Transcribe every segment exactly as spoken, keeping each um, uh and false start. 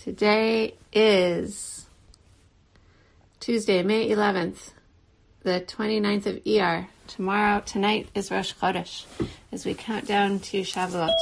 Today is Tuesday, May eleventh, the twenty-ninth of Iyar. Tomorrow, tonight is Rosh Chodesh, as we count down to Shavuot.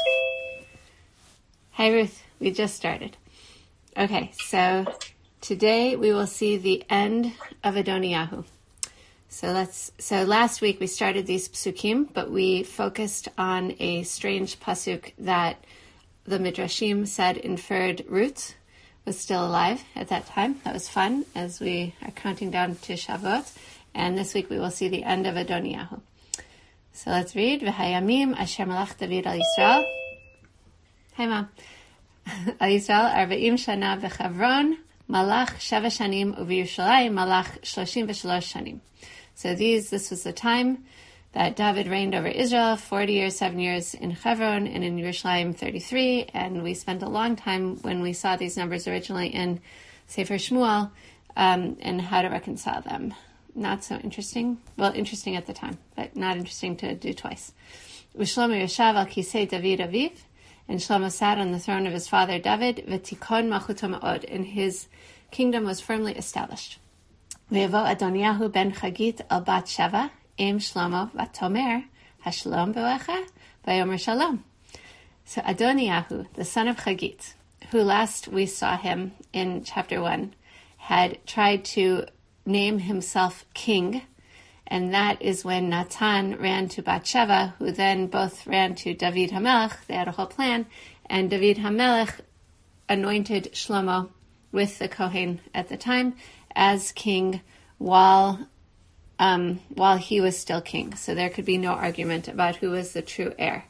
Hi Ruth, we just started. Okay, so today we will see the end of Adoniyahu. So let's. So last week we started these psukim, but we focused on a strange pasuk that the Midrashim said inferred Ruth was still alive at that time. That was fun as we are counting down to Shavuot. And this week we will see the end of Adoniyahu. So let's read. V'hayamim asher malach David al Yisrael. Hi Mom. Al Yisrael arba'im shana v'chavron malach sheva shanim u'v'Yerushalayim malach shloshim v'shalosh shanim. So these, this was the time that David reigned over Israel, forty years, seven years in Hebron, and in Yerushalayim, thirty-three. And we spent a long time when we saw these numbers originally in Sefer Shmuel, um, and how to reconcile them. Not so interesting. Well, interesting at the time, but not interesting to do twice. Ushlomo yeshav al kisei David aviv, and Shlomo sat on the throne of his father David, v'tikon malchuto ma'od, and his kingdom was firmly established. Ve'yavo Adoniyahu ben Chagit al bat Sheva, Im Shlomo v'tomer hashalom be'lecha v'yomer shalom. So Adoniyahu, the son of Chagit, who last we saw him in chapter one, had tried to name himself king, and that is when Natan ran to Bathsheba, who then both ran to David HaMelech. They had a whole plan, and David HaMelech anointed Shlomo with the Kohen at the time as king while um, while he was still king. So there could be no argument about who was the true heir.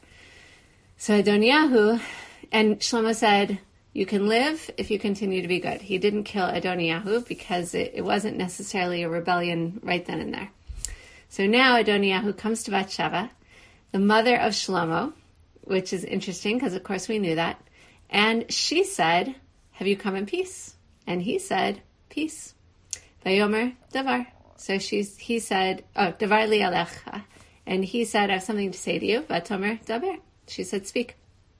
So Adoniyahu, and Shlomo said, you can live if you continue to be good. He didn't kill Adoniyahu because it, it wasn't necessarily a rebellion right then and there. So now Adoniyahu comes to Bathsheba, the mother of Shlomo, which is interesting because of course we knew that. And she said, have you come in peace? And he said, peace. Vayomer davar. So she's, he said, oh, davar li alecha. And he said, I have something to say to you. Vatomer daber. She said, speak.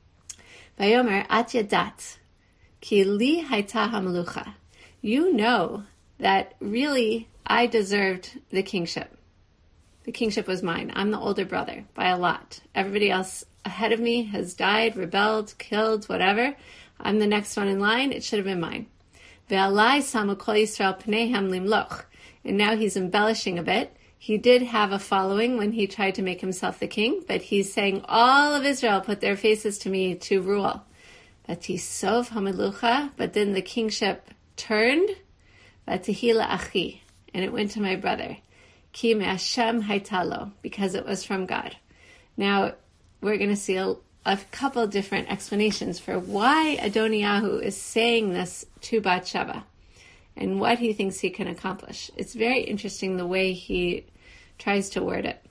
Vayomer at yadat. Ki li hayta hamelucha. You know that really I deserved the kingship. The kingship was mine. I'm the older brother by a lot. Everybody else ahead of me has died, rebelled, killed, whatever. I'm the next one in line. It should have been mine. Ve'alai samu kol Yisrael pneihem limloch. And now he's embellishing a bit. He did have a following when he tried to make himself the king, but he's saying all of Israel put their faces to me to rule. Vatisov hamelucha, but then the kingship turned. Vatihila achi, and it went to my brother. Ki me'ashem haitalo, because it was from God. Now we're going to see a, a couple different explanations for why Adoniyahu is saying this to Bathsheba and what he thinks he can accomplish. It's very interesting the way he tries to word it.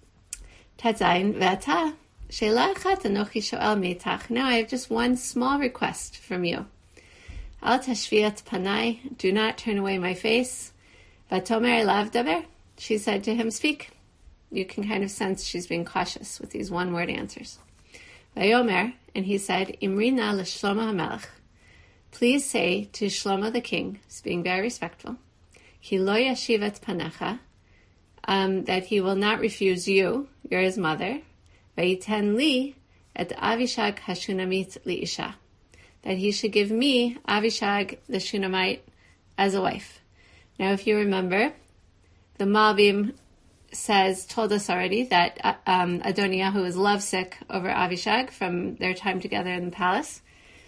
Tatzayin ve'ata. Now I have just one small request from you. Al tashviat panai, do not turn away my face. Vatomer elav daber, she said to him, speak. You can kind of sense she's being cautious with these one-word answers. Vayomer, and he said, Imrina l'shlomo hamelech, please say to Shlomo the king, he's being very respectful, Ki lo yashivat panecha, um, that he will not refuse you, you're his mother, Vayiten li et Avishag hashunamit li isha, that he should give me Avishag the Shunammite as a wife. Now, if you remember, the Malbim says told us already that um, Adoniyahu is lovesick over Avishag from their time together in the palace.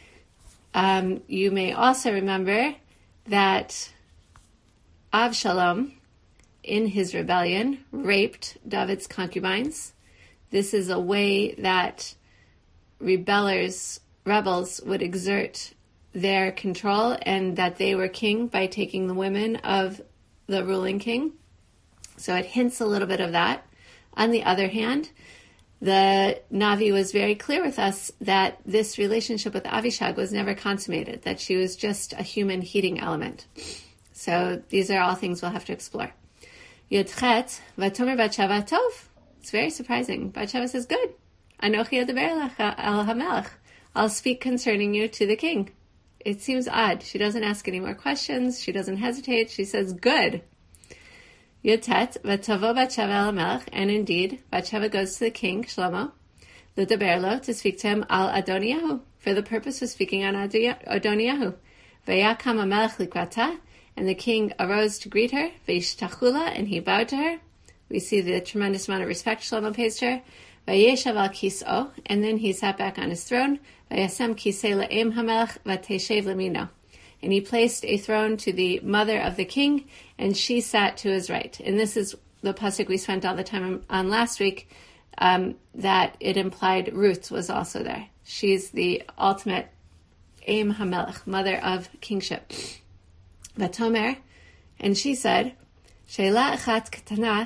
Um, you may also remember that Avshalom, in his rebellion, raped David's concubines. This is a way that rebellers, rebels would exert their control and that they were king by taking the women of the ruling king. So it hints a little bit of that. On the other hand, the Navi was very clear with us that this relationship with Avishag was never consummated, that she was just a human heating element. So these are all things we'll have to explore. Yudchet, vatomer Bathsheba tov. It's very surprising. Bathsheba says, good. Anochi adaber el hamelech. I'll speak concerning you to the king. It seems odd. She doesn't ask any more questions. She doesn't hesitate. She says, good. Yotet, Vatavo Batsheva el Melech, and indeed, Batsheva goes to the king, Shlomo, L'daberlo, to speak to him al Adoniyahu, for the purpose of speaking on Adoniyahu. Vayakam HaMelech likrata, and the king arose to greet her, Vayishtachula, and he bowed to her. We see the tremendous amount of respect Shlomo pays to her. Vayeshav al kis'o, and then he sat back on his throne. Vayasem kisei le'em HaMelech vateshev lemino. And he placed a throne to the mother of the king, and she sat to his right. And this is the pasuk we spent all the time on last week, um, that it implied Ruth was also there. She's the ultimate Em HaMelech, mother of kingship. Vatomer, and she said, Sheila echat ketana,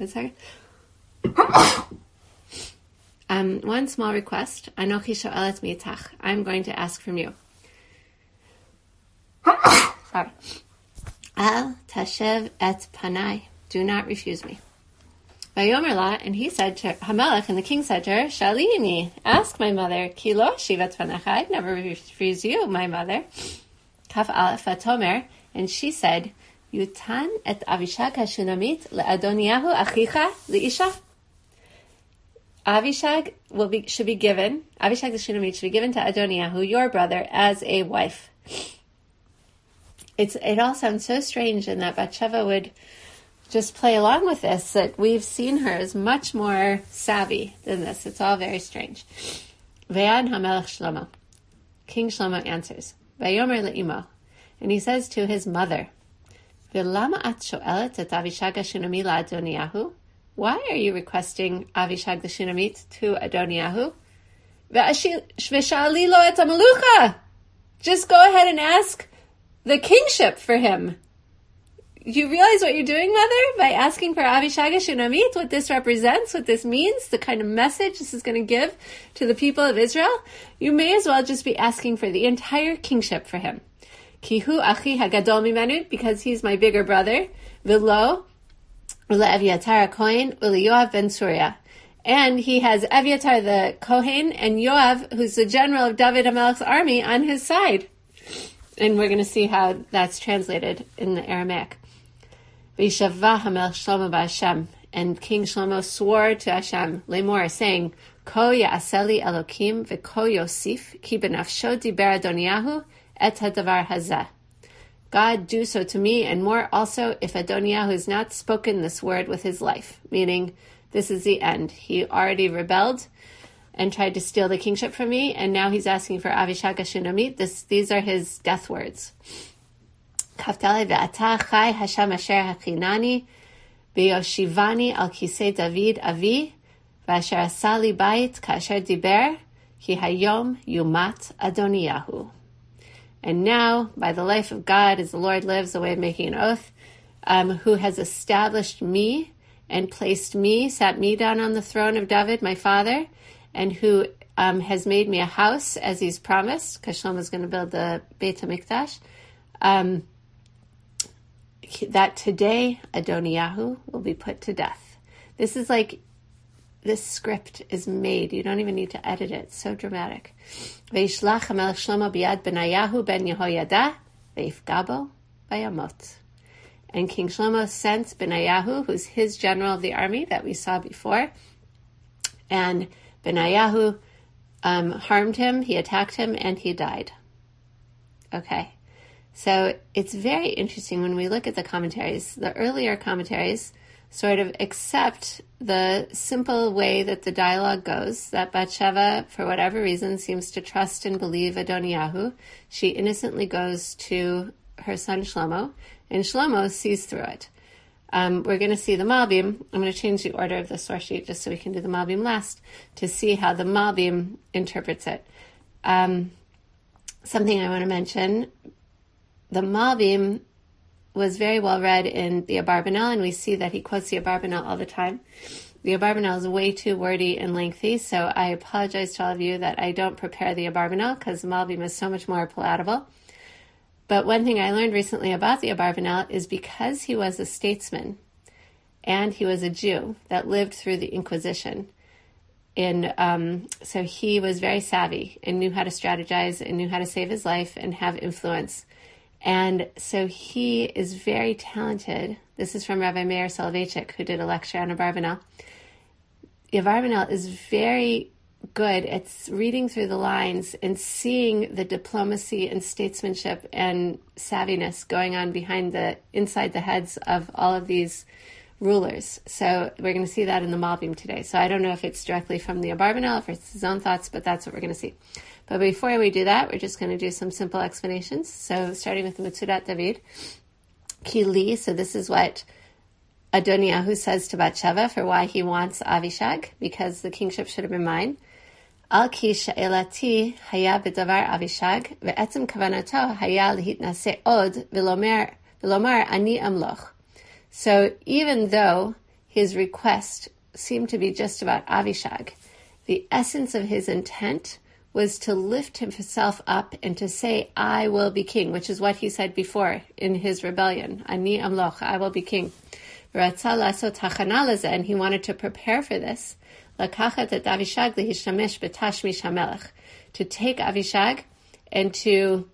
um, one small request, Anochi sho'elet mi'itach, I'm going to ask from you. Sorry. Al tashev et panai, do not refuse me. Vayomer la, and he said to Hamelech, and the king said to her, Shalini, ask my mother, ki lo shivat panecha, I'd never refuse you, my mother. Kaf alef vatomer, and she said, Yutan et Avishag HaShunamit le'Adoniyahu achicha le'isha. Avishag will be should be given, Avishag the Shunamit should be given to Adoniyahu, your brother, as a wife. It's, it all sounds so strange, and that Batsheva would just play along with this, that we've seen her as much more savvy than this. It's all very strange. Ve'an HaMelech Shlomo. King Shlomo answers, Vayomer le'imo, and he says to his mother, Ve'lama at sho'elet et Avishag HaShunami la'Adoniyahu? Why are you requesting Avishag the Shunamit to Adoniyahu? Ve'shali lo et ha'melucha. Just go ahead and ask the kingship for him. You realize what you're doing, mother, by asking for Avishag HaShunamit, what this represents, what this means, the kind of message this is going to give to the people of Israel? You may as well just be asking for the entire kingship for him. Kihu achi hagadol mimenu, because he's my bigger brother. V'lo ule'Eviatar HaKohen ule'Yoav ben Surya. And he has Eviatar the Kohen and Yoav, who's the general of David HaMelech's army, on his side. And we're going to see how that's translated in the Aramaic. V'yishavah HaMelech Shlomo ba'Hashem, and King Shlomo swore to Hashem, Lemor, saying, Ko ya'aseli Elokim v'ko yosif ki benafsho diber Adoniyahu et hadavar hazeh. God, do so to me and more also if Adoniyahu has not spoken this word with his life, meaning this is the end. He already rebelled and tried to steal the kingship from me, and now he's asking for Avishag HaShunamit. This, these are his death words. Kaftale ve'ata chai Hashem asher hachinani beyoshivani al kisei David avi v'asher asali bayit ka'asher diber ki hayom yumat Adoniyahu. And now, by the life of God, as the Lord lives, the way of making an oath, um, who has established me and placed me, sat me down on the throne of David, my father, and who um, has made me a house, as he's promised, because Shlomo is going to build the Beit HaMikdash, um, that today Adoniyahu will be put to death. This is like, this script is made. You don't even need to edit it. It's so dramatic. Ve'ishlach HaMelech Shlomo biyad Benayahu ben Yehoyada ve'ifgabo vayamot. And King Shlomo sent Benayahu, who's his general of the army that we saw before, and Benayahu um, harmed him, he attacked him, and he died. Okay, so it's very interesting when we look at the commentaries. The earlier commentaries sort of accept the simple way that the dialogue goes, that Batsheva, for whatever reason, seems to trust and believe Adoniyahu. She innocently goes to her son Shlomo, and Shlomo sees through it. Um, we're going to see the Malbim. I'm going to change the order of the source sheet just so we can do the Malbim last to see how the Malbim interprets it. Um, something I want to mention, the Malbim was very well read in the Abarbanel, and we see that he quotes the Abarbanel all the time. The Abarbanel is way too wordy and lengthy, so I apologize to all of you that I don't prepare the Abarbanel because the Malbim is so much more palatable. But one thing I learned recently about the Abarbanel is because he was a statesman and he was a Jew that lived through the Inquisition, And um, so he was very savvy and knew how to strategize and knew how to save his life and have influence. And so he is very talented. This is from Rabbi Meir Soloveitchik, who did a lecture on Abarbanel. Abarbanel is very good at reading through the lines and seeing the diplomacy and statesmanship and savviness going on behind the inside the heads of all of these rulers. So we're going to see that in the Malbim today. So I don't know if it's directly from the Abarbanel, if it's his own thoughts, but that's what we're going to see. But before we do that, we're just going to do some simple explanations. So starting with the Metzudat David, Kili, so this is what Adoniyahu says to Bathsheba for why he wants Avishag, because the kingship should have been mine. Al ki she'elati haya b'davar Avishag, ve'etzem kavanato haya lehitnase od v'lomar v'lomar ani amloch. So even though his request seemed to be just about Avishag, the essence of his intent was to lift himself up and to say, I will be king, which is what he said before in his rebellion. Ani amloch, I will be king. And he wanted to prepare for this. To take Avishag and to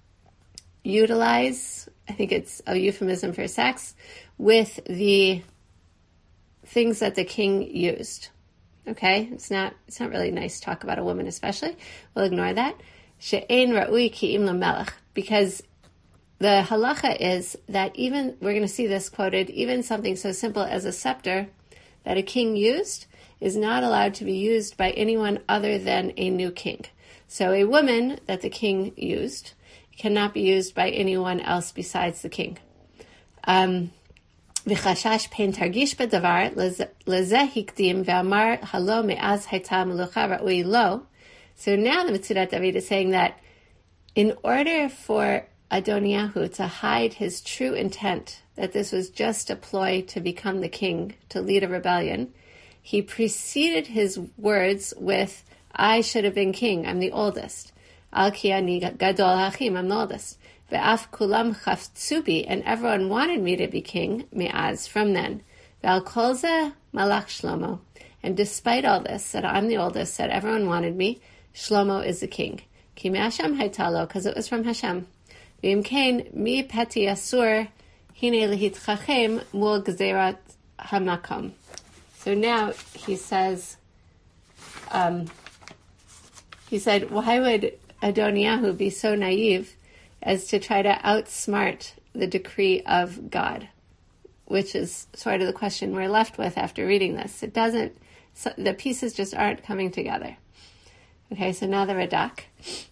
utilize, I think it's a euphemism for sex, with the things that the king used. Okay, it's not it's not really nice to talk about a woman especially. We'll ignore that. She'ein ra'ui ki im lamelech, because the halacha is that even, we're going to see this quoted, even something so simple as a scepter that a king used is not allowed to be used by anyone other than a new king. So a woman that the king used cannot be used by anyone else besides the king. Um, V'chashash pein targish b'davar lezeh hikdim ve'amar halo me'az hayta melucha ra'ui lo. So now the Metzudat David is saying that in order for Adoniyahu to hide his true intent, that this was just a ploy to become the king, to lead a rebellion, he preceded his words with, I should have been king, I'm the oldest. Al ki ani gadol hachim, I'm the oldest. Ve'af kulam chaftzubi, and everyone wanted me to be king, me'az, from then. Ve'al kol zeh malach Shlomo. And despite all this, that I'm the oldest, that everyone wanted me, Shlomo is the king. Ki me'Hashem haytalo, because it was from Hashem. Ve'im kain mi peti asur hine lehitchachem mul gzerat hamakom. So now he says, um, he said, why would Adoniyahu be so naive as to try to outsmart the decree of God, which is sort of the question we're left with after reading this. It doesn't, so the pieces just aren't coming together. Okay, so now the Radak.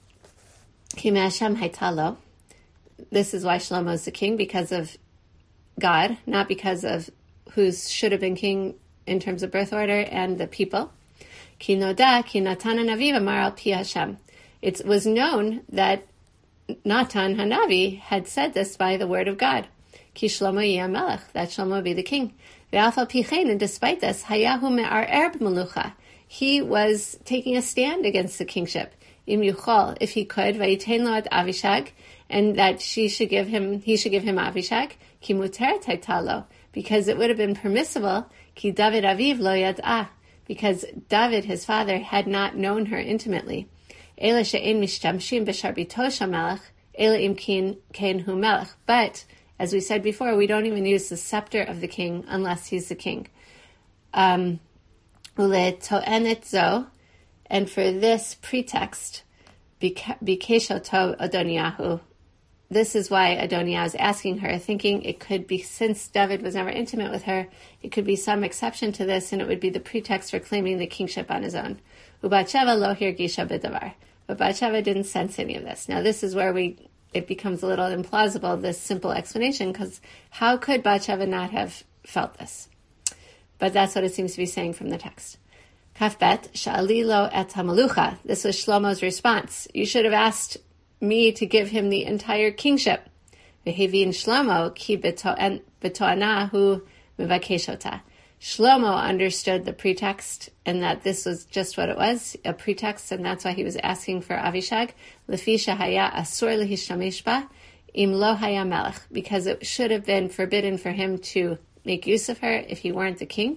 Ki me'Hashem haytalo. This is why Shlomo is the king, because of God, not because of who should have been king in terms of birth order and the people. Ki noda ki Natan hanavi amar al pi Hashem. It was known that Natan Hanavi had said this by the word of God. Ki Shlomo yeh melech, that Shlomo would be the king. Ve'af al pi chen, and despite this, hayahu me'arer b'melucha. He was taking a stand against the kingship. Im yuchol, if he could, vayitein lo et Avishag, and that she should give him, he should give him Avishag. Ki muteret hayta lo, because it would have been permissible. Ki David aviv lo yad'ah, because David, his father, had not known her intimately. Ela she'en mishtamshim b'sharbito shamelech, ela im kein hu melech. But, as we said before, we don't even use the scepter of the king unless he's the king. Um, ule to'enet zo, and for this pretext, bikeshoto Adoniyahu. This is why Adoniyahu is asking her, thinking it could be, since David was never intimate with her, it could be some exception to this, and it would be the pretext for claiming the kingship on his own. Ubatsheva lo hirgisha b'davar. But Bathsheba didn't sense any of this. Now this is where we it becomes a little implausible, this simple explanation, because how could Bathsheba not have felt this? But that's what it seems to be saying from the text. Kafbet, sha'ali lo et hamalucha. This was Shlomo's response. You should have asked me to give him the entire kingship. V'hevin Shlomo ki b'to'anahu mivakeshota. Shlomo understood the pretext and that this was just what it was, a pretext, and that's why he was asking for Avishag. Lefi shehaya asur lehishtamesh ba im lo haya melech, because it should have been forbidden for him to make use of her if he weren't the king.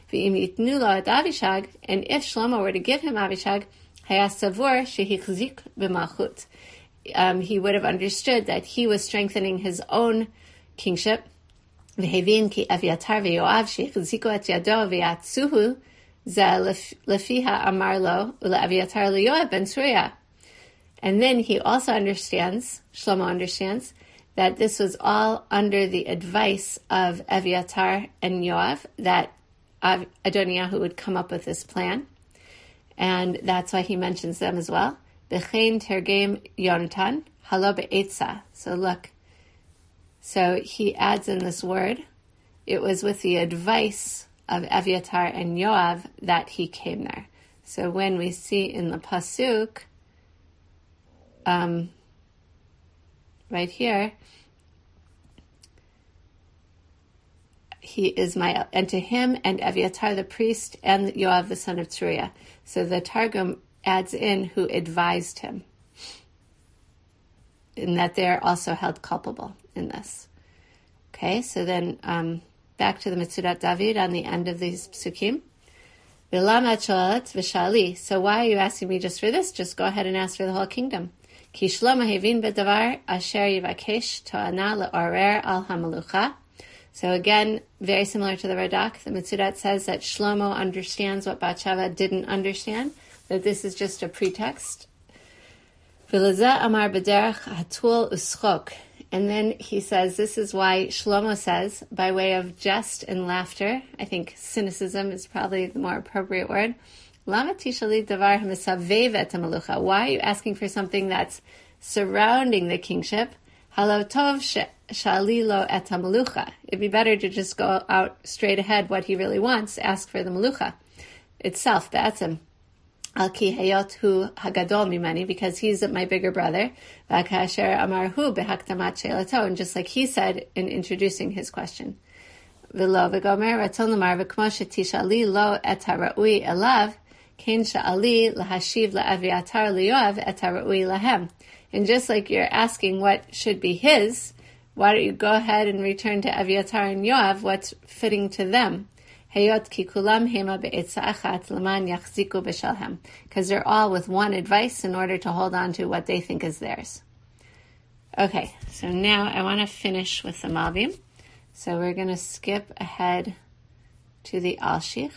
V'im yitnu lo et Avishag, and if Shlomo were to give him Avishag, haya savur shehichzik b'malchut. Um, he would have understood that he was strengthening his own kingship. V'hevin ki Aviatar v'Yoav shehichziku et yado v'yatzuhu ze lefiha amar lo ule'Aviatar leYoav ben Tzruya. And then he also understands, Shlomo understands, that this was all under the advice of Aviatar and Yoav, that Adoniyahu would come up with this plan. And that's why he mentions them as well. B'chein tergem Yonatan, halo be'etza. So look, so he adds in this word, it was with the advice of Aviatar and Yoav that he came there. So when we see in the Pasuk, um, right here, he is my, and to him and Aviatar the priest and Yoav the son of Tzruya. So the Targum adds in who advised him, in that they're also held culpable in this. Okay, so then um, back to the Metzudat David on the end of these psukim. So why are you asking me just for this? Just go ahead and ask for the whole kingdom. Ki Shlomo hevin bedavar asher yivakesh to'ana le'orer al hamalucha. So again, very similar to the Radak, the Metzudat says that Shlomo understands what Bathsheba didn't understand, that this is just a pretext. V'lezeh amar b'derech hatul uschok. And then he says, this is why Shlomo says, by way of jest and laughter, I think cynicism is probably the more appropriate word, Lama tishali davar hamisavev et hamalucha. Why are you asking for something that's surrounding the kingship? Halo tov shali lo et hamalucha. It'd be better to just go out straight ahead what he really wants, ask for the malucha itself, ba'atzim. Al ki hayot hu hagadol mimani, because he's my bigger brother. V'akasher amar hu behaktamat shelato, and just like he said in introducing his question. V'lo v'gomer ratzon lamar v'kmo shetishali lo et hara'ui elav, kain sha'ali lahashiv la'aviatar liyoav et hara'ui lahem. And just like you're asking what should be his, why don't you go ahead and return to Aviatar and Yoav what's fitting to them? Hayot ki kulam hema be'etza achat leman yachziku b'shalhem. Because they're all with one advice in order to hold on to what they think is theirs. Okay, so now I want to finish with the Malbim. So we're going to skip ahead to the Alshich.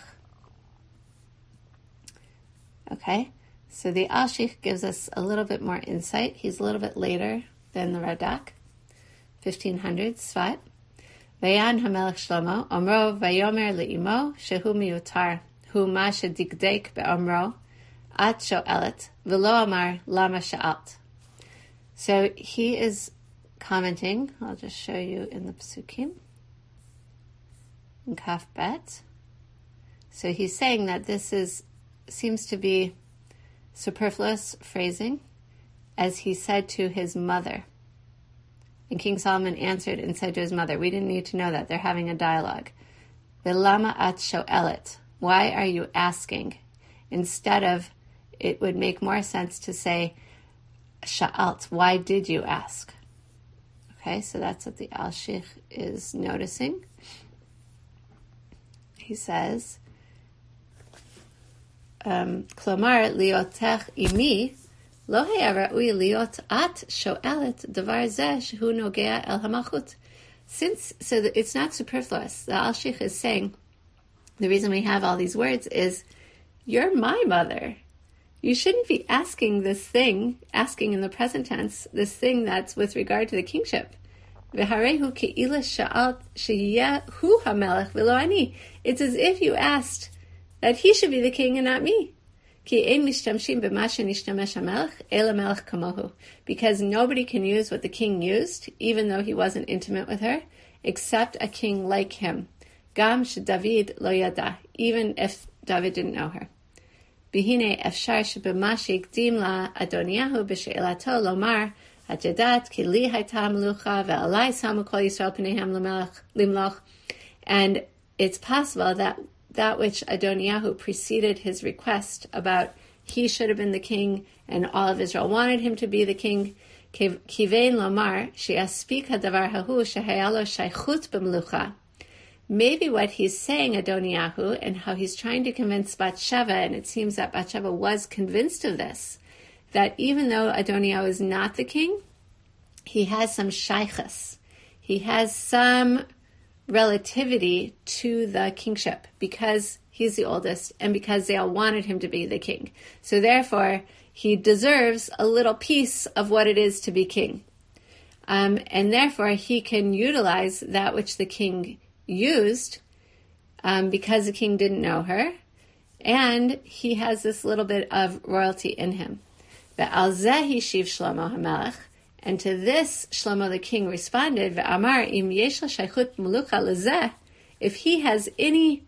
Okay. So the Alshich gives us a little bit more insight. He's a little bit later than the Radak, fifteen hundred, Sfat. Vayan HaMelech Shlomo, Omro Vayomer Le'imo, Shehu Miyutar, Hu Ma Shedikdek Be'omro, At Sho'elet, V'lo Amar Lama Sha'alt. So he is commenting, I'll just show you in the Psukim, in Kaf Bet. So he's saying that this is seems to be superfluous phrasing, as he said to his mother. And King Solomon answered and said to his mother, we didn't need to know that, they're having a dialogue. V'lama at sho'elet, why are you asking? Instead of, it would make more sense to say, sha'alt, why did you ask? Okay, so that's what the Alshich is noticing. He says, Um, Klomar liotech imi lo haya ra'ui liot at sho'elet davar zeh shehu nogea el hamachut. Since so that it's not superfluous, the Alshich is saying the reason we have all these words is you're my mother. You shouldn't be asking this thing, asking in the present tense, this thing that's with regard to the kingship. V'harehu ke'ila sha'alt sheyehu hamelech v'lo ani. It's as if you asked that he should be the king and not me. Because nobody can use what the king used, even though he wasn't intimate with her, except a king like him. Gam David lo yada, even if David didn't know her. Bihine efshar shebemashi ikdim la Adoniyahu b'she'elato lomar hajadat ki li hayta melucha ve'alai samu kol Yisrael pneihem limloch. And it's possible that that which Adoniyahu preceded his request about he should have been the king and all of Israel wanted him to be the king, kivein lomar she'aspik hadavar hahu shehayalo shaychut b'melucha maybe what he's saying, Adoniyahu, and how he's trying to convince Bathsheba, and it seems that Bathsheba was convinced of this, that even though Adoniyahu is not the king, he has some shaykhus. He has some relativity to the kingship because he's the oldest and because they all wanted him to be the king. So therefore, he deserves a little piece of what it is to be king. Um, and therefore, he can utilize that which the king used um, because the king didn't know her. And he has this little bit of royalty in him. Ve'al zeh hishiv Shlomo HaMelech. And to this, Shlomo the king responded, Ve'amar im yesh shaychut melucha lezeh. If he has any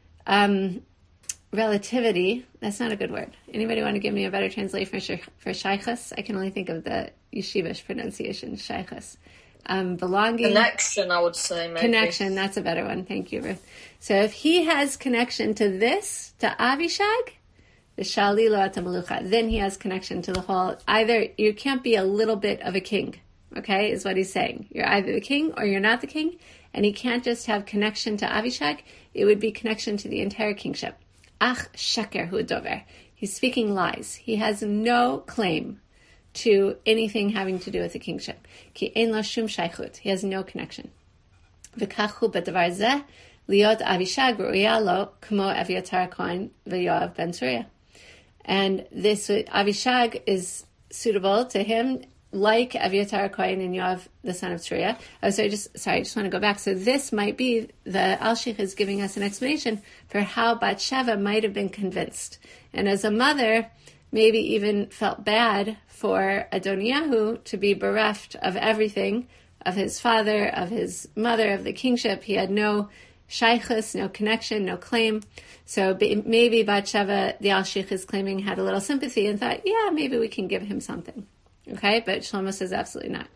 um, relativity, that's not a good word. Anybody want to give me a better translation for, for shaychus? I can only think of the yeshivish pronunciation, shaychus. Um, belonging. Connection, I would say, maybe. Connection, that's a better one. Thank you, Ruth. So if he has connection to this, to Avishag, the Shali lo ata melucha, then he has connection to the whole. Either you can't be a little bit of a king, okay, is what he's saying. You're either the king or you're not the king, and he can't just have connection to Avishag. It would be connection to the entire kingship. Ach sheker hu dover. He's speaking lies. He has no claim to anything having to do with the kingship. Ki ein lo shum shaychut. He has no connection. V'kach hu b'davar zeh liot Avishag ru'ya lo k'mo Eviatar Kohen v'Yoav ben Tzruya. And this Avishag is suitable to him, like Eviatar Kohen and Yoav, the son of Tzruya. Oh, sorry, just sorry, I just want to go back. So this might be the Alshich is giving us an explanation for how Bathsheba might have been convinced, and as a mother, maybe even felt bad for Adoniyahu to be bereft of everything, of his father, of his mother, of the kingship. He had no shaykhus, no connection, no claim. So maybe Bathsheba, the Alshich is claiming, had a little sympathy and thought, yeah, maybe we can give him something. Okay, but Shlomo says absolutely not.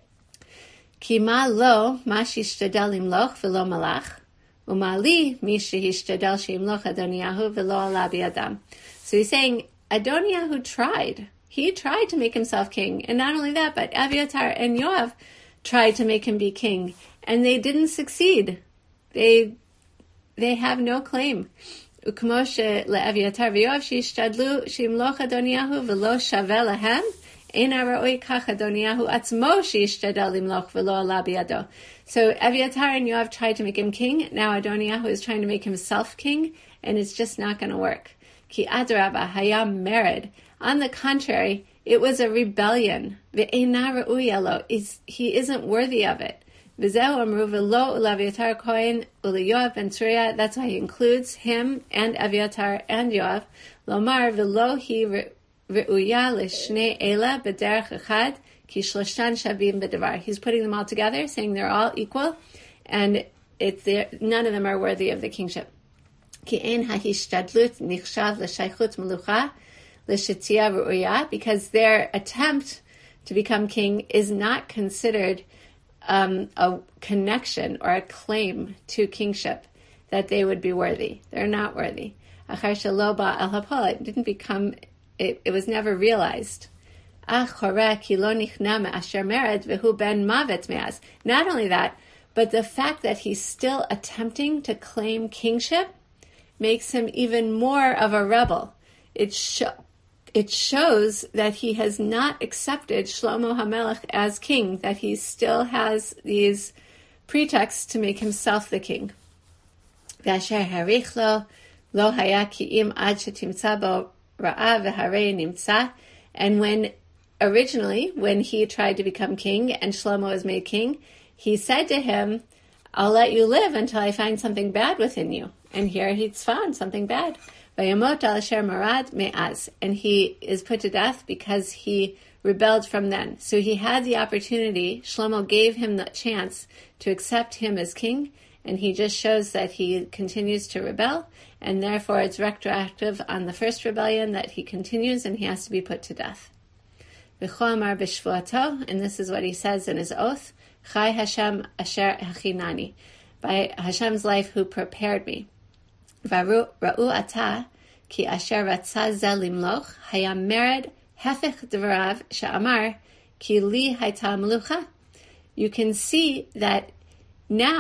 Ki ma lo ma shishtadel imloch v'lo malach, u'ma li mi shehishtadel sheimloch Adoniyahu v'lo ala biyadam. So he's saying Adoniyahu tried. He tried to make himself king, and not only that, but Abiatar and Yoav tried to make him be king, and they didn't succeed. They they have no claim. Ukmo she'le'Aviatar v'Yoav sheishtadlu sheimloch Adoniyahu v'lo shaveh lahem. So Eviatar and Yoav tried to make him king. Now Adoniyahu is trying to make himself king, and it's just not going to work. Ki adraba hayam mered. On the contrary, it was a rebellion. Ve'ena re'uya lo. He isn't worthy of it. V'zeu amru v'lo u'Aviatar Kohen u'Yoav ben Tzruya. That's why he includes him and Aviatar and Yoav. Lomar v'lo hi Re'uya l'shnei ela b'derech echad ki shloshan shavim b'davar. He's putting them all together, saying they're all equal, and it's there, none of them are worthy of the kingship. Ki ein ha'hishtadlut nichshav l'shaychut melucha l'shetzia re'uya, because their attempt to become king is not considered um, a connection or a claim to kingship that they would be worthy. They're not worthy. Achar shelo ba al hapol, it didn't become. It, it was never realized. Not only that, but the fact that he's still attempting to claim kingship makes him even more of a rebel. It, sh- it shows that he has not accepted Shlomo HaMelech as king, that he still has these pretexts to make himself the king. And when originally, when he tried to become king and Shlomo was made king, he said to him, I'll let you live until I find something bad within you. And here he's found something bad. And he is put to death because he rebelled from then. So he had the opportunity, Shlomo gave him the chance to accept him as king, and he just shows that he continues to rebel, and therefore it's retroactive on the first rebellion that he continues, and he has to be put to death. And this is what he says in his oath, Chai Hashem asher hachinani, by Hashem's life who prepared me. Ra'u ata ki asher ratzah zeh limloch hayam mered hefech devarav she'amar ki li hayta melucha. You can see that now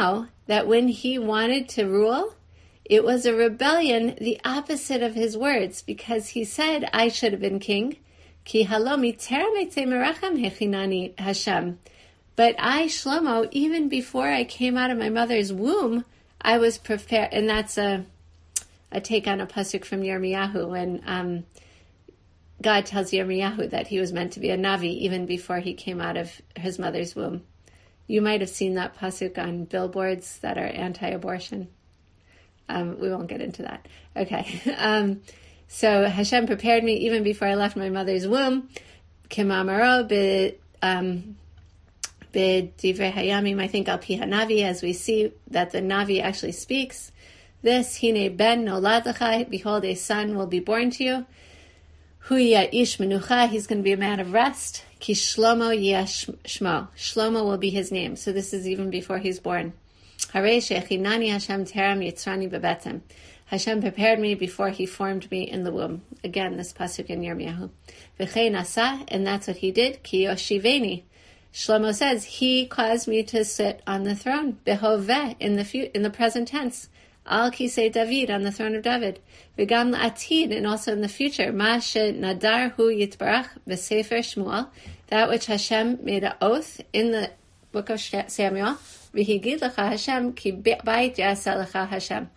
that when he wanted to rule, it was a rebellion, the opposite of his words, because he said, I should have been king. Ki halomi teramete merachem hechinani Hashem. But I, Shlomo, even before I came out of my mother's womb, I was prepared. And that's a, a take on a pasuk from Yirmiyahu, when um, God tells Yirmiyahu that he was meant to be a Navi even before he came out of his mother's womb. You might have seen that pasuk on billboards that are anti-abortion. Um, we won't get into that. Okay. Um, so Hashem prepared me even before I left my mother's womb. Kimamaro bid um, bid divrei hayamim. I think al pi hanavi, as we see that the Navi actually speaks this. Hine ben nolad lecha. Behold, a son will be born to you. Hu yeh ish menucha. He's going to be a man of rest. Ki Shlomo yeh shmo. Shlomo will be his name. So this is even before he's born. Harei shechinani Hashem teram yitzrani bebetem. Hashem prepared me before he formed me in the womb. Again, this pasuk in Yirmiyahu. V'chei nasa, and that's what he did. Ki yoshiveni. Shlomo says, he caused me to sit on the throne. Behoveh, in the fu- in the present tense. Al kisei David, on the throne of David. V'gam la'atid, and also in the future. Ma she nadar hu yitbarach v'sefer Shmuel. That which Hashem made an oath in the book of Samuel. V'higid lecha Hashem ki bait yaseh lecha Hashem.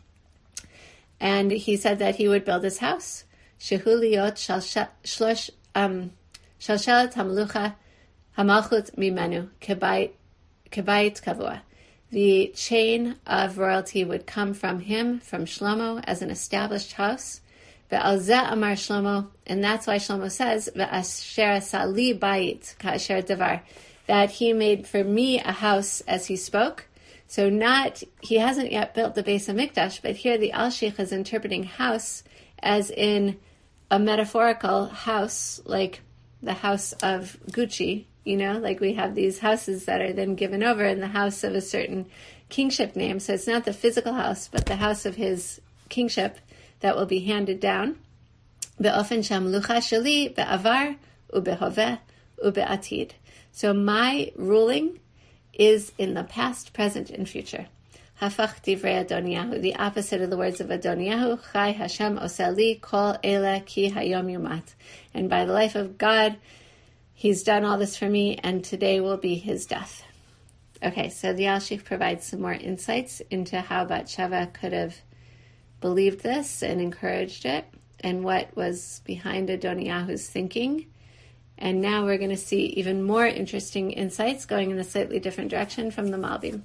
And he said that he would build his house. Shehu liot shlosh shalshelet hamlucha hamalchut mimenu kebayit kavua. The chain of royalty would come from him, from Shlomo, as an established house. Ve'al zeh amar Shlomo, and that's why Shlomo says ve'asher sali bayit ka'asher davar, that he made for me a house as he spoke. So not, he hasn't yet built the Beis HaMikdash, but here the Alshich is interpreting house as in a metaphorical house, like the house of Gucci, you know, like we have these houses that are then given over in the house of a certain kingship name. So it's not the physical house, but the house of his kingship that will be handed down. Be'ofen shamlucha sheli be'avar u'behoveh u'be'atid. So my ruling is in the past, present, and future. Hafach divrei Adoniyahu, the opposite of the words of Adoniyahu. Chai Hashem oseli kol ele ki hayom yumat. And by the life of God, he's done all this for me, and today will be his death. Okay, so the Alshich provides some more insights into how Bathsheba could have believed this and encouraged it, and what was behind Adoniyahu's thinking. And now we're going to see even more interesting insights going in a slightly different direction from the Malbim.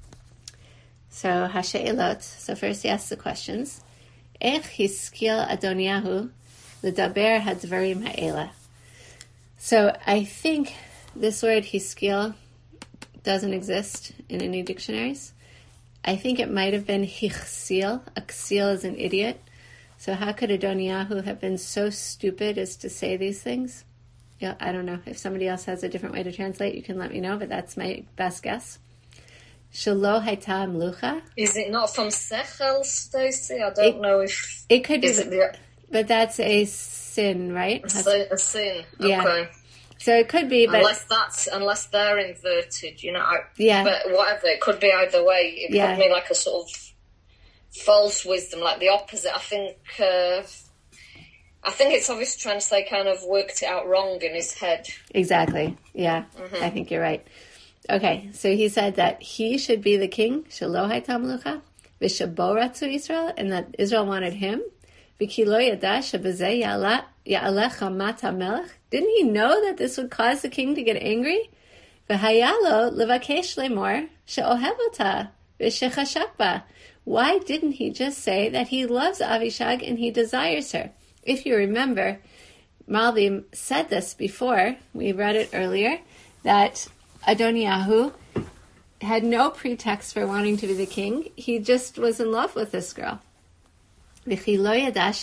So, Hashe'elot. So first he asks the questions. Ech hiskil Adoniyahu l'daber hadvarim ha'ela. So I think this word hiskil doesn't exist in any dictionaries. I think it might have been hichsil. A ksil is an idiot. So how could Adoniyahu have been so stupid as to say these things? Yeah, I don't know. If somebody else has a different way to translate, you can let me know, but that's my best guess. Shelo haita mlucha. Is it not from Sechel, Stacey? I don't it, know if... It could be, but, the, but that's a sin, right? A, sin, a sin, yeah. Okay. So it could be, but... Unless that's, unless they're inverted, you know. I, yeah. But whatever, it could be either way. It yeah. could be like a sort of false wisdom, like the opposite. I think... Uh, I think it's obviously trying to say kind of worked it out wrong in his head. Exactly. Yeah, mm-hmm. I think you're right. Okay, so he said that he should be the king, Shelo haita mlucha, v'shaboratzu Israel, and that Israel wanted him. V'ki lo yada shebezeh ya'alech hamat hamelech. Didn't he know that this would cause the king to get angry? V'hayalo levakesh lemor she'ohev ota v'shechashak ba. Why didn't he just say that he loves Avishag and he desires her? If you remember, Malbim said this before, we read it earlier, that Adoniyahu had no pretext for wanting to be the king. He just was in love with this girl. And how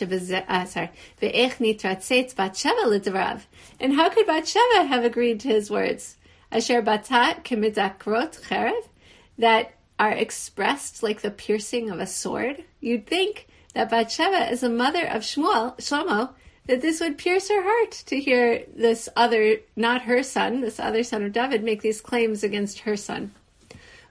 could Bathsheba have agreed to his words? Asher batat kemidakrot cherev, that are expressed like the piercing of a sword. You'd think that Bathsheba is the mother of Shmuel, Shlomo, that this would pierce her heart to hear this other, not her son, this other son of David, make these claims against her son.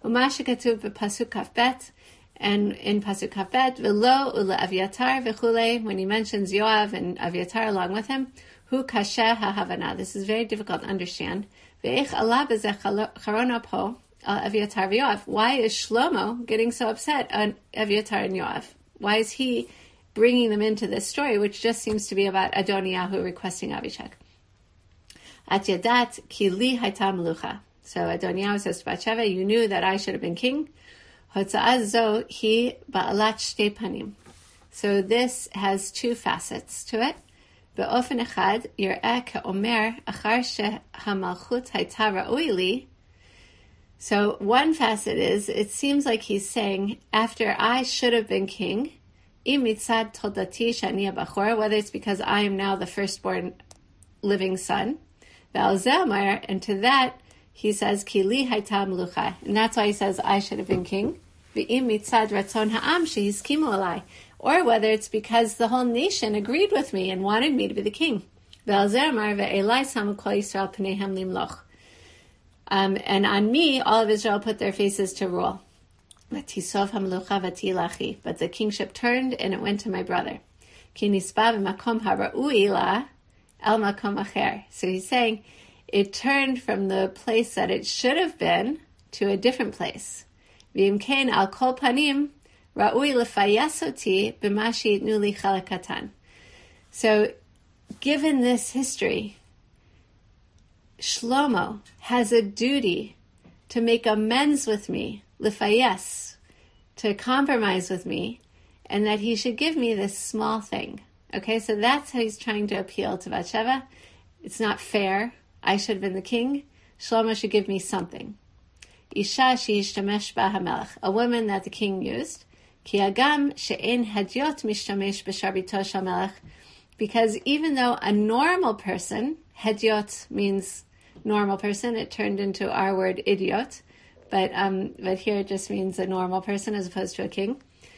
Umasha katuv b'pasuk kaf bet, and in pasuk kaf bet, v'lo ula Aviatar v'chule, when he mentions Yoav and Aviatar along with him, hu kasher ha'havana. This is very difficult to understand. Ve'ich ala b'zeh charona po al Aviatar v'Yoav. Why is Shlomo getting so upset on Aviatar and Yoav? Why is he bringing them into this story, which just seems to be about Adoniyahu requesting Abishag? At yadat ki li hayta melucha. So Adoniyahu says to Bathsheba, you knew that I should have been king. Hotza'az zo hi ba'alat shtei panim. So this has two facets to it. Be'ofen echad yir'eh ke'omer achar she'hamalchut hayta ra'ui li. So one facet is, it seems like he's saying, after I should have been king, im mitzad toldati shani ha'bachor, whether it's because I am now the firstborn living son, and to that, he says, Ki li hayta melucha. And that's why he says, I should have been king. V'im mitzad ratzon ha'am shehiskimu alai. Or whether it's because the whole nation agreed with me and wanted me to be the king. Ve'elzer ve'elai samu kol Yisrael pneihem limloch. Um, and on me, all of Israel put their faces to rule. V'tisov ha'melucha v'tilachi. But the kingship turned and it went to my brother. Ki nispa v'makom ha'ra'ui la el makom acher. So he's saying, it turned from the place that it should have been to a different place. V'imkein al kol panim ra'ui lefayes oti b'ma she'itnu li chelek katan. So, given this history, Shlomo has a duty to make amends with me, lefayes, to compromise with me, and that he should give me this small thing. Okay, so that's how he's trying to appeal to Bathsheba. It's not fair. I should have been the king. Shlomo should give me something. Isha she'ishtamesh ba hamelech, a woman that the king used. Ki hagam she'en hadyot mishtamesh b'sharbito shel melech, because even though a normal person, hadyot means normal person, it turned into our word idiot, but um, but here it just means a normal person as opposed to a king.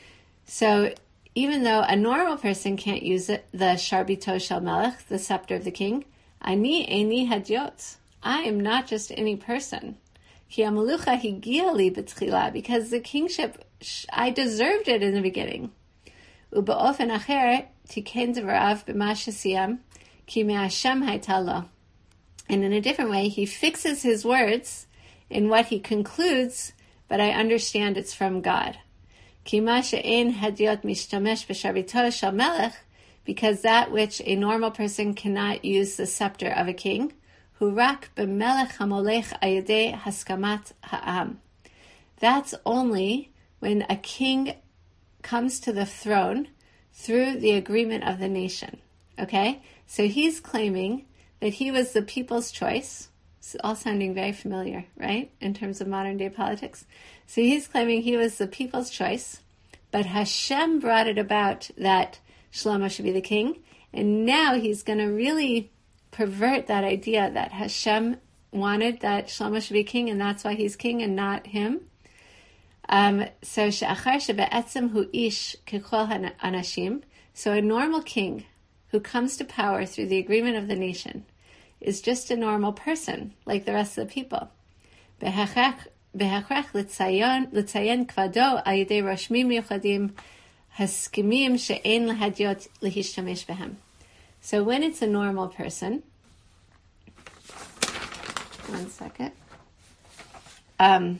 So even though a normal person can't use it, the sharbito shel melech, the scepter of the king, ani eini hadyot, I am not just any person. Ki hamelucha higia li b'tchila, because the kingship, I deserved it in the beginning. U'ba'ofen acher tiken devarav b'ma shesiyam ki me'Hashem hayta lo. And in a different way, he fixes his words in what he concludes, but I understand it's from God. Ki ma she'en hadyot mishtamesh b'sharbito shel melech, because that which a normal person cannot use the scepter of a king, hu rak b'melech hamolech ayedei haskamat ha'am. That's only when a king comes to the throne through the agreement of the nation. Okay? So he's claiming that he was the people's choice. It's all sounding very familiar, right? In terms of modern day politics. So he's claiming he was the people's choice, but Hashem brought it about that Shlomo should be the king, and now he's going to really pervert that idea that Hashem wanted that Shlomo should be king, and that's why he's king and not him. Um, so she'achar shebe'etzem hu ish kechol anashim. So a normal king who comes to power through the agreement of the nation is just a normal person, like the rest of the people. Behachrach l'tzayen kvado al yedei roshmim miuchadim haskimim she'en lahadyot lehishtamesh behem. So when it's a normal person, one second, um,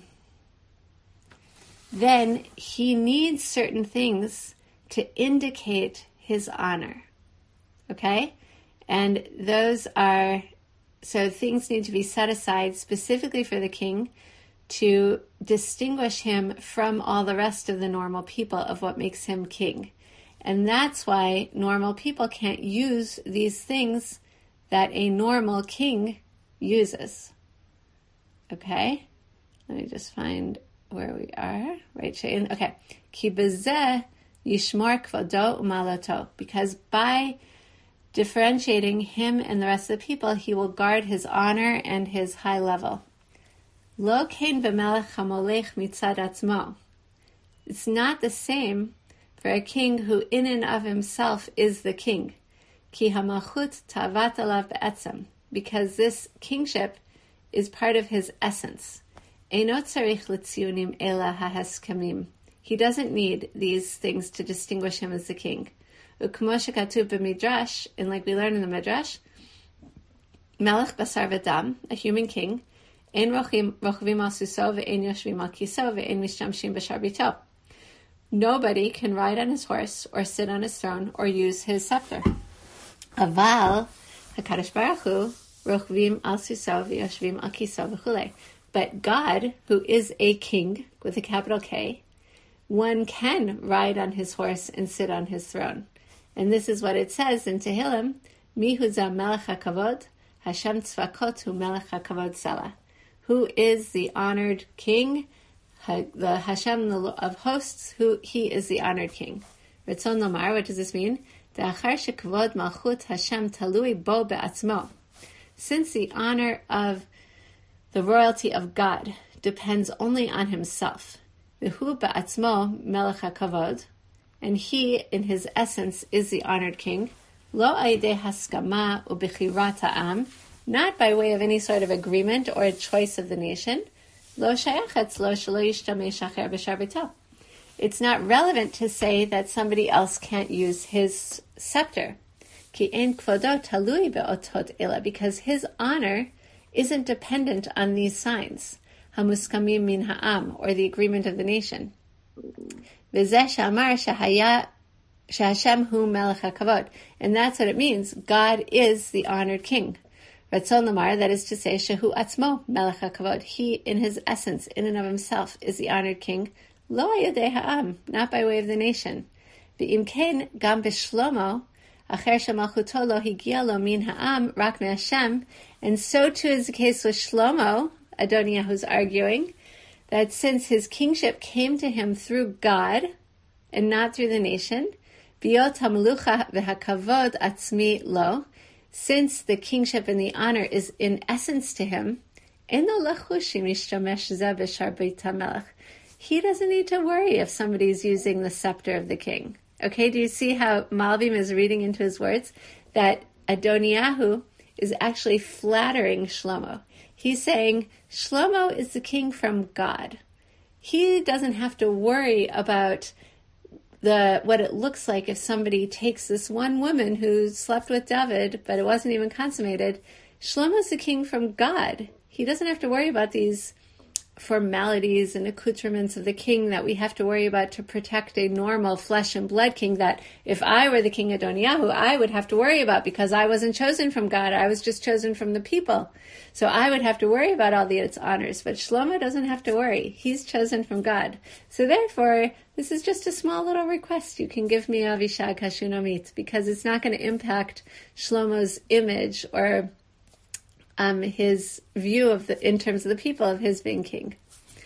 then he needs certain things to indicate his honor. Okay? And those are, so things need to be set aside specifically for the king to distinguish him from all the rest of the normal people of what makes him king. And that's why normal people can't use these things that a normal king uses. Okay? Let me just find where we are. Right, Shane? Okay. Ki bezeh yishmor kvodo umalato. Because by differentiating him and the rest of the people, he will guard his honor and his high level. Lo kein b'melech hamolech mitzad atzmo. It's not the same for a king who in and of himself is the king. Ki hamachut tavat alav be'etzem. Because this kingship is part of his essence. Eino tzarich l'tziunim ela haheskamim. He doesn't need these things to distinguish him as the king. Ukmo shekatuv b'midrash, and like we learn in the Midrash, Melech basar v'dam, a human king, ein rochvim al suso ve'ein yoshvim al kiso ve'ein mishtamshim b'sharbito. Nobody can ride on his horse or sit on his throne or use his scepter. Aval HaKadosh Baruch Hu rochvim al suso ve'yoshvim al kiso v'chulei. But God, who is a king with a capital K, one can ride on his horse and sit on his throne. And this is what it says in Tehillim, Mihu za melech hakavod, Hashem tzvakot hu melech hakavod selah. Who is the honored king, the Hashem of hosts, who he is the honored king. Ritzon lomar, what does this mean? De'achar shekavod malchut Hashem talui bo be'atzmo. Since the honor of the royalty of God depends only on himself, V'hu ba'atzmo melech hakavod, and he, in his essence, is the honored king, lo aidei haskama u'bechirat ha'am, not by way of any sort of agreement or a choice of the nation, lo shayachetz lo shelo yishtamesh acher b'sharbito. It's not relevant to say that somebody else can't use his scepter, ki ein kvodo talui be'otot ela, because his honor isn't dependent on these signs, hamuskamim min ha'am, or the agreement of the nation. V'zeh she'amar shehaya she'Hashem hu melech hakavod, and that's what it means. God is the honored king. Ratzon lamar, that is to say, shehu atzmo melech hakavod. He, in his essence, in and of himself, is the honored king. Lo ayodei ha'am, not by way of the nation. V'im ken gam b'shlomo acher shemalchuto lo higia lo min ha'am rak me'Hashem, and so too is the case with Shlomo. Adoniyahu's arguing that since his kingship came to him through God and not through the nation, Biyot hamelucha v'hakavod atzmi lo, since the kingship and the honor is in essence to him, eno lachushi mishtamesh zeh b'sharbeit hamelech. He doesn't need to worry if somebody's using the scepter of the king. Okay, do you see how Malbim is reading into his words that Adoniyahu is actually flattering Shlomo? He's saying Shlomo is the king from God. He doesn't have to worry about the what it looks like if somebody takes this one woman who slept with David, but it wasn't even consummated. Shlomo's the king from God. He doesn't have to worry about these formalities and accoutrements of the king that we have to worry about to protect a normal flesh and blood king that if I were the king Adoniyahu, I would have to worry about, because I wasn't chosen from God. I was just chosen from the people. So I would have to worry about all the its honors. But Shlomo doesn't have to worry. He's chosen from God. So therefore, this is just a small little request you can give me, Avishag Hashunamit, because it's not going to impact Shlomo's image or Um, his view of the, in terms of the people, of his being king.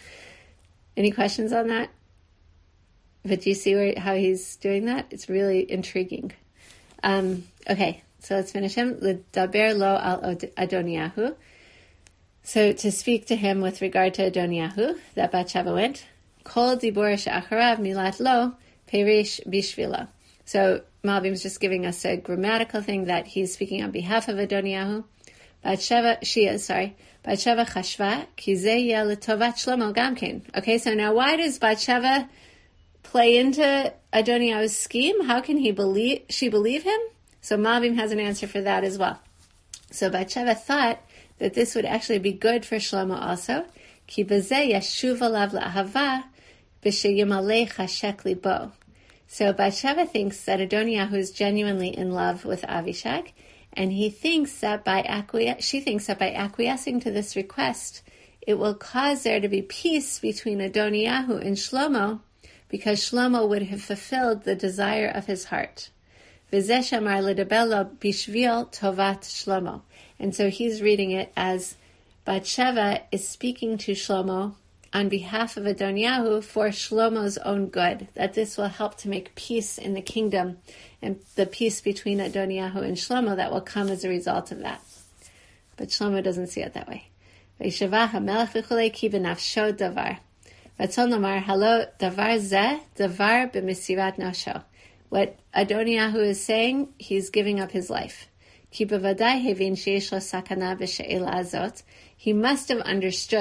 Any questions on that? But do you see where, how he's doing that? It's really intriguing. Um, okay, so let's finish him. L'daber lo al Adoniyahu. So to speak to him with regard to Adoniyahu, that Bathsheba went, Kol dibor she'acharav milat lo perish bishvilo. So Malbim's just giving us a grammatical thing that he's speaking on behalf of Adoniyahu. Bathsheba, she is, sorry. Bathsheba chashva, ki zeh yeh letovat Shlomo gamken. Okay, so now why does Bathsheba play into Adoniyahu's scheme? How can he believe, she believe him? So Malbim has an answer for that as well. So Bathsheba thought that this would actually be good for Shlomo also. Ki bezeh yeshuv alav la'ahava, b'sheyimaleh chashek libo. So Bathsheba thinks that Adoniyahu is genuinely in love with Avishag, and he thinks that by acquies- she thinks that by acquiescing to this request, it will cause there to be peace between Adoniyahu and Shlomo, because Shlomo would have fulfilled the desire of his heart. V'zeh shamar l'dabelo bishvil tovat Shlomo. And so he's reading it as Bathsheba is speaking to Shlomo on behalf of Adoniyahu for Shlomo's own good, that this will help to make peace in the kingdom and the peace between Adoniyahu and Shlomo that will come as a result of that. But Shlomo doesn't see it that way. V'yishavah hamelech v'chulei ki b'nafsho davar. Ratzon lomar halo davar zeh davar b'mesirat nafsho. What Adoniyahu is saying, he's giving up his life. Ki b'vadai hevin sheyesh lo sakana b'she'ela azot. He must have understood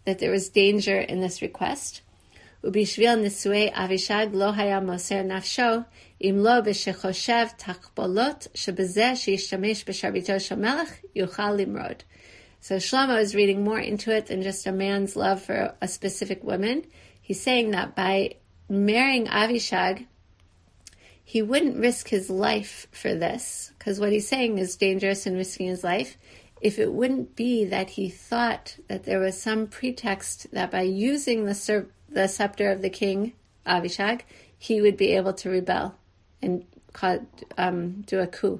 that there was danger in this request. ובשביל נישואי אבישג לא היה מוסר נפשו, אם לא בשחושב תחבולות שבזה שישתמש בשרביטו של מלך יוכל למרוד. So Shlomo is reading more into it than just a man's love for a specific woman. He's saying that by marrying Avishag, he wouldn't risk his life for this, because what he's saying is dangerous and risking his life, if it wouldn't be that he thought that there was some pretext that by using the ser- the scepter of the king, Avishag, he would be able to rebel and um, do a coup.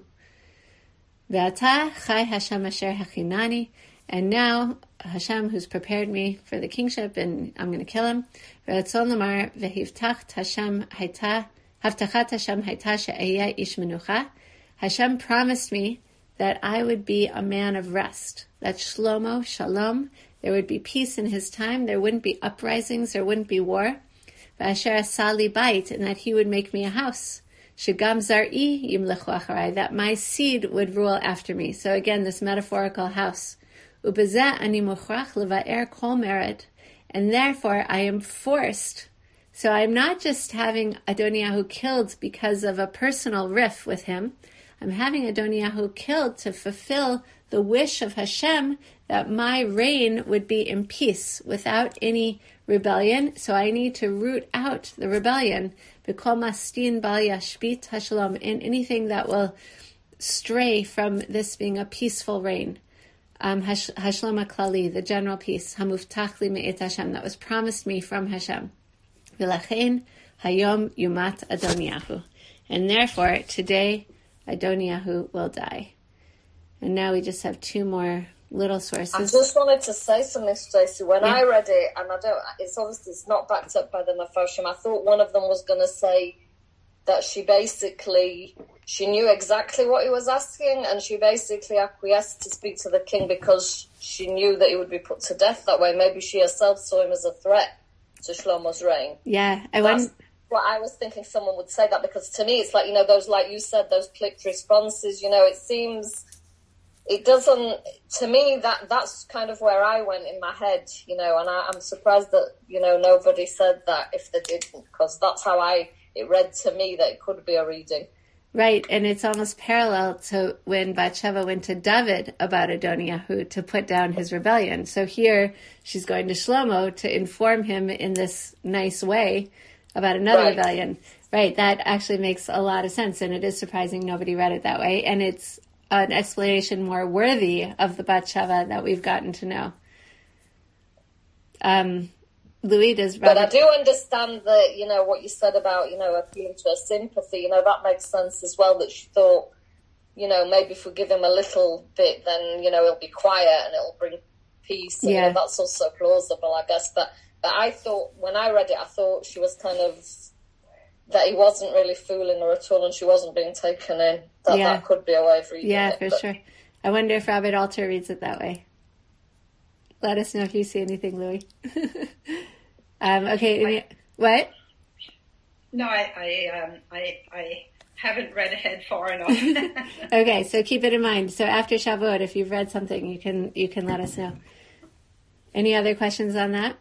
Ve'ata chai Hashem asher hachinani, and now Hashem, who's prepared me for the kingship, and I'm going to kill him. Ve'atzon lamar ve'hivtacht Hashem haita Havtachat Hashem haita she'ehyeh ish menucha. Hashem promised me that I would be a man of rest. That Shlomo, Shalom, there would be peace in his time. There wouldn't be uprisings. There wouldn't be war. V'asher asali bait, and that he would make me a house. Shegam zar'i yimlechu acharai, that my seed would rule after me. So again, this metaphorical house. Ubezeh ani mochrach leva'er kol mered, and therefore I am forced. So I'm not just having Adoniyahu killed because of a personal riff with him. I'm having Adoniyahu killed to fulfill the wish of Hashem that my reign would be in peace without any rebellion. So I need to root out the rebellion. B'kol mastin bal yashbit hashalom, in anything that will stray from this being a peaceful reign. Um, Hashlom HaKlali, the general peace, Hamuftach li me'et Hashem, that was promised me from Hashem. V'lachein hayom yumat Adoniyahu, and therefore today Adoniyahu will die. And now we just have two more little sources. I just wanted to say something, Stacey. When yeah. I read it, and I don't, it's obviously it's not backed up by the Mefarshim. I thought one of them was going to say that she basically, she knew exactly what he was asking, and she basically acquiesced to speak to the king because she knew that he would be put to death that way. Maybe she herself saw him as a threat to Shlomo's reign. Yeah, I That's went... what I was thinking someone would say that, because to me it's like, you know, those, like you said, those clicked responses, you know, it seems, it doesn't, to me, that that's kind of where I went in my head, you know, and I, I'm surprised that, you know, nobody said that if they didn't, because that's how I, it read to me that it could be a reading. Right, and it's almost parallel to when Bathsheba went to David about Adoniyahu to put down his rebellion. So here she's going to Shlomo to inform him in this nice way about another right. rebellion. Right, that actually makes a lot of sense, and it is surprising nobody read it that way, and it's an explanation more worthy of the Bathsheba that we've gotten to know. Um, Louis, does Robert... But I do understand that, you know, what you said about, you know, appealing to her sympathy, you know, that makes sense as well, that she thought, you know, maybe if we give him a little bit, then, you know, he'll be quiet and it'll bring peace. And, yeah. You know, that's also plausible, I guess. But, but I thought, when I read it, I thought she was kind of, that he wasn't really fooling her at all and she wasn't being taken in. That yeah. that could be a way of reading yeah, it. Yeah, for but... sure. I wonder if Robert Alter reads it that way. Let us know if you see anything, Louis. um, okay, I, what? No, I I, um, I I haven't read ahead far enough. Okay, so keep it in mind. So after Shavuot, if you've read something, you can you can let us know. Any other questions on that?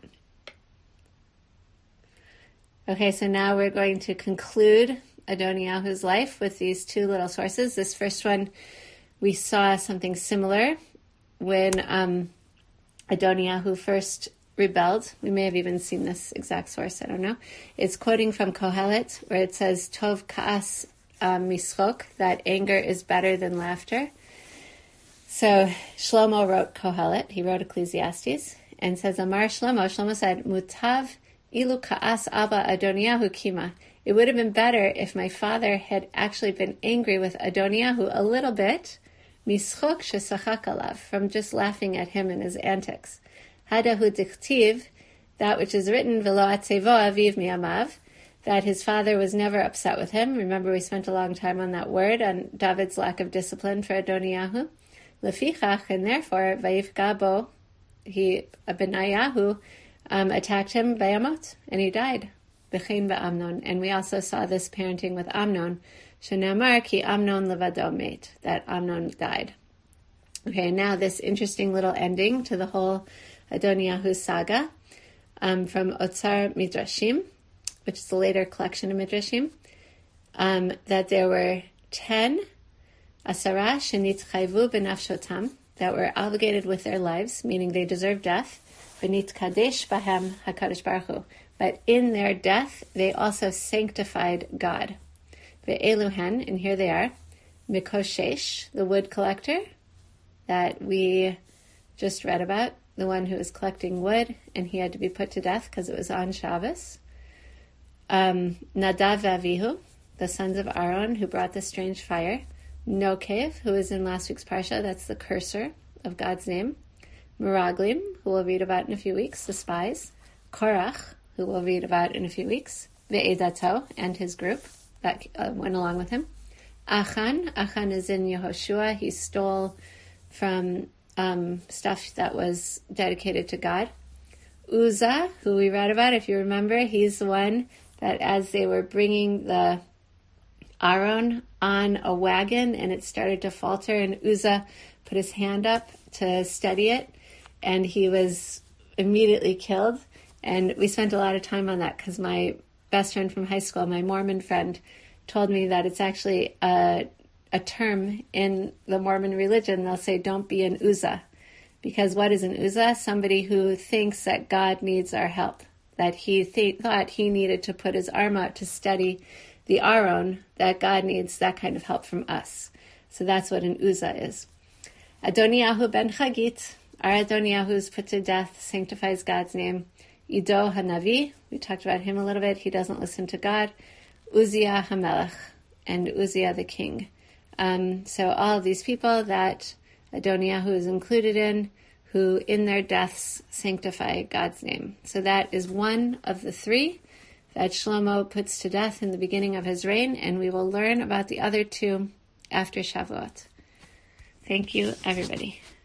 Okay, so now we're going to conclude Adoniyahu's life with these two little sources. This first one, we saw something similar when um, Adoniyahu first rebelled. We may have even seen this exact source, I don't know. It's quoting from Kohelet, where it says, Tov ka'as um, mischok, that anger is better than laughter. So Shlomo wrote Kohelet, he wrote Ecclesiastes, and says, Amar Shlomo, Shlomo said, Mutav ilu ka'as abba Adoniyahu kima. It would have been better if my father had actually been angry with Adoniyahu a little bit, mischok shesachak alav, from just laughing at him and his antics. Hadahu dichtiv, that which is written, v'lo atzevo aviv mi'amav, that his father was never upset with him. Remember, we spent a long time on that word, on David's lack of discipline for Adoniyahu. Lefichach, and therefore, vayifga bo, he, Benayahu, um, attacked him by Amot, and he died. B'chein v'Amnon. And we also saw this parenting with Amnon. Shenamar ki Amnon levado met, that Amnon died. Okay, now this interesting little ending to the whole Adoniyahu's saga, um, from Otzar Midrashim, which is the later collection of Midrashim, um, that there were ten Asara Shenitchayvu B'nafshotam, that were obligated with their lives, meaning they deserved death, V'nitkadesh Bahem HaKadosh Baruch Hu. But in their death, they also sanctified God. Ve'eluhen, and here they are, Mikoshesh, the wood collector that we just read about, the one who was collecting wood, and he had to be put to death because it was on Shabbos. Um, Nadav Avihu, the sons of Aaron, who brought the strange fire. Nokev, who is in last week's Parsha, that's the cursor of God's name. Meraglim, who we'll read about in a few weeks, the spies. Korach, who we'll read about in a few weeks. Ve'edato, and his group that uh, went along with him. Achan, Achan is in Yehoshua. He stole from um, stuff that was dedicated to God. Uzzah, who we read about, if you remember, he's the one that as they were bringing the Aaron on a wagon and it started to falter, and Uzzah put his hand up to steady it, and he was immediately killed. And we spent a lot of time on that because my best friend from high school, my Mormon friend, told me that it's actually a, a term in the Mormon religion. They'll say, don't be an Uzzah. Because what is an Uzzah? Somebody who thinks that God needs our help, that he th- thought he needed to put his arm out to steady the Aaron, that God needs that kind of help from us. So that's what an Uzzah is. Adoniyahu ben Chagit, our Adoniyahu is put to death, sanctifies God's name. Ido Hanavi, we talked about him a little bit, he doesn't listen to God. Uzziah HaMelech, and Uzziah the king. Um, so all of these people that Adoniyahu is included in, who in their deaths sanctify God's name. So that is one of the three that Shlomo puts to death in the beginning of his reign, and we will learn about the other two after Shavuot. Thank you, everybody.